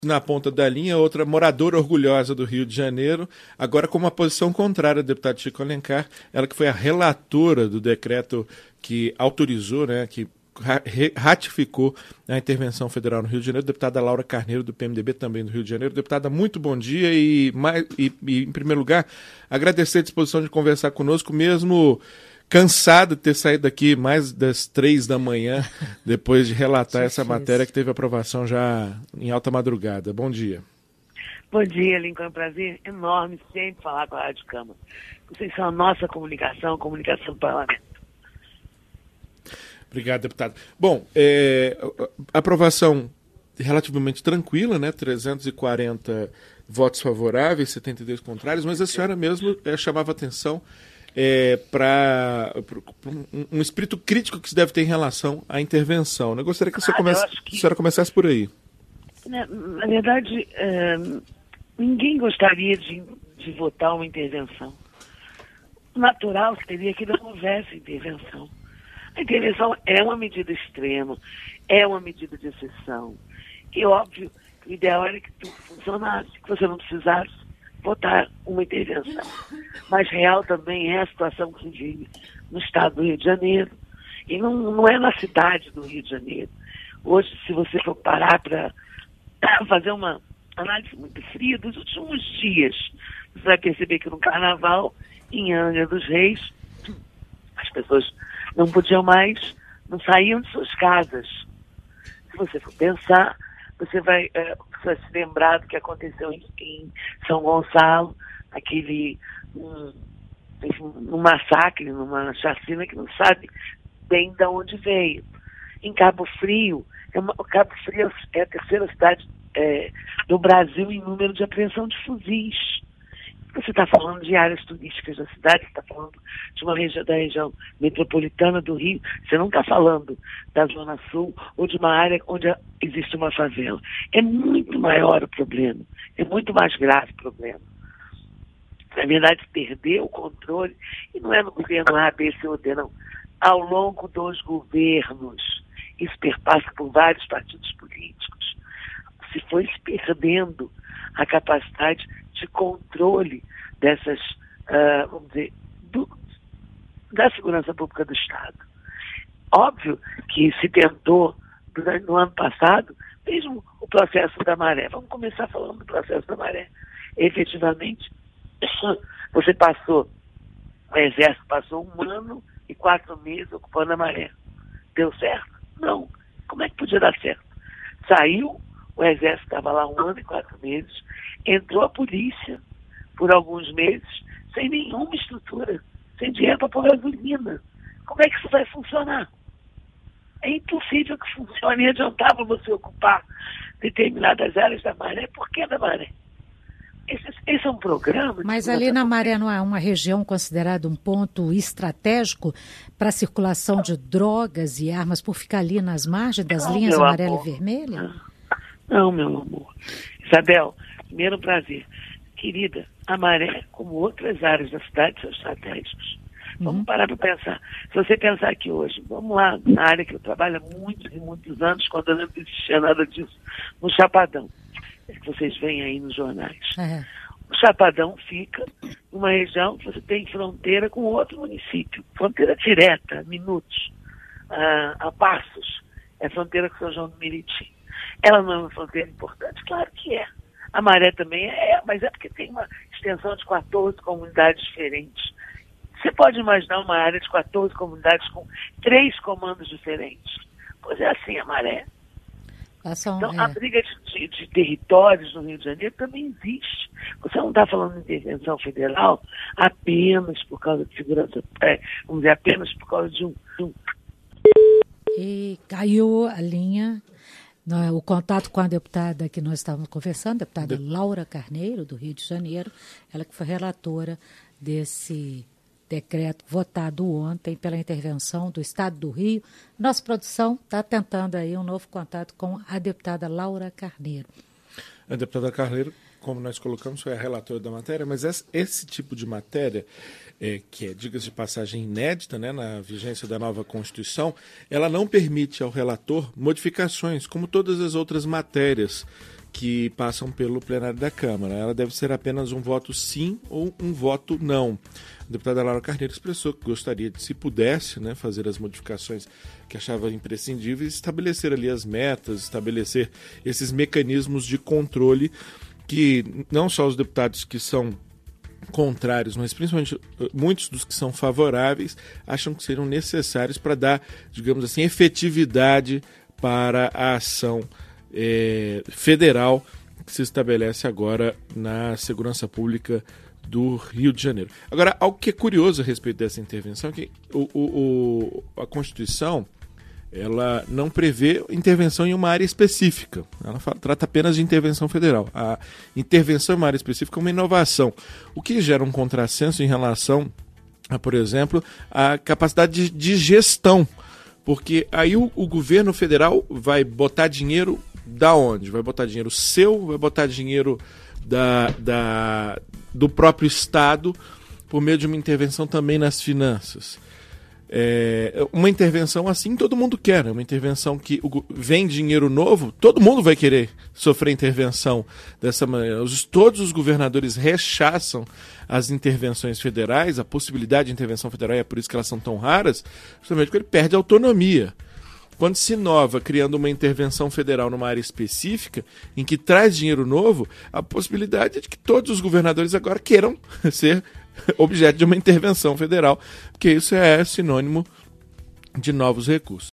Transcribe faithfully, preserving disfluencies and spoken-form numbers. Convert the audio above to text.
na ponta da linha, outra moradora orgulhosa do Rio de Janeiro, agora com uma posição contrária, a deputada Chico Alencar, ela que foi a relatora do decreto que autorizou, né, que ratificou a intervenção federal no Rio de Janeiro, deputada Laura Carneiro, do P M D B, também do Rio de Janeiro. Deputada, muito bom dia e, mais, e, e em primeiro lugar, agradecer a disposição de conversar conosco, mesmo cansado de ter saído daqui mais das três da manhã, depois de relatar essa matéria que teve aprovação já em alta madrugada. Bom dia. Bom dia, Lincoln. É um prazer enorme sempre falar com a Rádio Câmara. Vocês são a nossa comunicação, a comunicação do parlamento. Obrigado, deputado. Bom, é, aprovação relativamente tranquila, né? trezentos e quarenta votos favoráveis, setenta e dois contrários, mas a senhora mesmo é, chamava atenção É, para um, um espírito crítico que se deve ter em relação à intervenção. Eu gostaria que a senhora, ah, comece, que... a senhora começasse por aí. Na, na verdade, é, ninguém gostaria de, de votar uma intervenção. O natural seria que não houvesse intervenção. A intervenção é uma medida extrema, é uma medida de exceção. E óbvio, o ideal era que tudo funcionasse, que você não precisasse votar uma intervenção. Mas real também é a situação que se vive no estado do Rio de Janeiro. E não, não é na cidade do Rio de Janeiro. Hoje, se você for parar para fazer uma análise muito fria dos últimos dias, você vai perceber que no Carnaval, em Angra dos Reis, as pessoas não podiam mais, não saíam de suas casas. Se você for pensar, você vai, é, você vai se lembrar do que aconteceu em, em São Gonçalo, aquele um, um massacre, numa chacina que não sabe bem de onde veio. Em Cabo Frio, é uma, Cabo Frio é a terceira cidade é, do Brasil em número de apreensão de fuzis. Você está falando de áreas turísticas da cidade, você está falando de uma região da região metropolitana do Rio, você não está falando da Zona Sul ou de uma área onde existe uma favela. É muito maior o problema, é muito mais grave o problema. Na verdade, perdeu o controle, e não é no governo A, B, C ou D, não. Ao longo dos governos, isso perpassa por vários partidos políticos, se foi perdendo a capacidade de controle dessas, uh, vamos dizer, do, da segurança pública do Estado. Óbvio que se tentou, durante, no ano passado, mesmo o processo da maré. Vamos começar falando do processo da maré. Efetivamente, você passou, o Exército passou um ano e quatro meses ocupando a maré. Deu certo? Não. Como é que podia dar certo? Saiu, o Exército estava lá um ano e quatro meses, entrou a polícia por alguns meses, sem nenhuma estrutura, sem dinheiro para pôr gasolina. Como é que isso vai funcionar? É impossível que funcione. E adiantava você ocupar determinadas áreas da maré. Por que da maré? Esse, esse é um programa... Mas ali na Maré não é uma região considerada um ponto estratégico para a circulação de drogas e armas por ficar ali nas margens das não, linhas amarela amor. e vermelha? Não. não, meu amor. Isabel, primeiro prazer. Querida, a Maré, como outras áreas da cidade, são estratégicos. Uhum. Vamos parar para pensar. Se você pensar aqui hoje, vamos lá, na área que eu trabalho há muitos e muitos anos, quando eu não existia nada disso, no Chapadão. Que vocês veem aí nos jornais. É. O Chapadão fica numa região que você tem fronteira com outro município, fronteira direta, minutos, a, a passos, é fronteira com São João do Meriti. Ela não é uma fronteira importante? Claro que é. A Maré também é, mas é porque tem uma extensão de quatorze comunidades diferentes. Você pode imaginar uma área de quatorze comunidades com três comandos diferentes? Pois é assim a Maré. São, então, é... a briga de, de, de territórios no Rio de Janeiro também existe. Você não está falando de intervenção federal apenas por causa de segurança, é, vamos dizer, apenas por causa de um... De um... E caiu a linha, no, o contato com a deputada que nós estávamos conversando, a deputada de... Laura Carneiro, do Rio de Janeiro, ela que foi relatora desse decreto votado ontem pela intervenção do Estado do Rio. Nossa produção está tentando aí um novo contato com a deputada Laura Carneiro. A deputada Carneiro, como nós colocamos, foi a relatora da matéria, mas esse, esse tipo de matéria, é, que é, diga-se de passagem, inédita, né, na vigência da nova Constituição, ela não permite ao relator modificações, como todas as outras matérias que passam pelo plenário da Câmara. Ela deve ser apenas um voto sim ou um voto não. A deputada Laura Carneiro expressou que gostaria de, se pudesse, né, fazer as modificações que achava imprescindíveis, estabelecer ali as metas, estabelecer esses mecanismos de controle que não só os deputados que são contrários, mas principalmente muitos dos que são favoráveis acham que seriam necessários para dar, digamos assim, efetividade para a ação é, federal que se estabelece agora na segurança pública do Rio de Janeiro. Agora, algo que é curioso a respeito dessa intervenção é que o, o, o, a Constituição ela não prevê intervenção em uma área específica. Ela fala, trata apenas de intervenção federal. A intervenção em uma área específica é uma inovação, o que gera um contrassenso em relação a, por exemplo, a capacidade de, de gestão, porque aí o, o governo federal vai botar dinheiro da onde? Vai botar dinheiro seu, vai botar dinheiro da, da, do próprio Estado por meio de uma intervenção também nas finanças. É, uma intervenção assim todo mundo quer, uma intervenção que o, vem dinheiro novo, todo mundo vai querer sofrer intervenção dessa maneira. Os, todos os governadores rechaçam as intervenções federais, a possibilidade de intervenção federal, é por isso que elas são tão raras, justamente porque ele perde autonomia. Quando se inova criando uma intervenção federal numa área específica, em que traz dinheiro novo, a possibilidade é de que todos os governadores agora queiram ser objeto de uma intervenção federal, porque isso é sinônimo de novos recursos.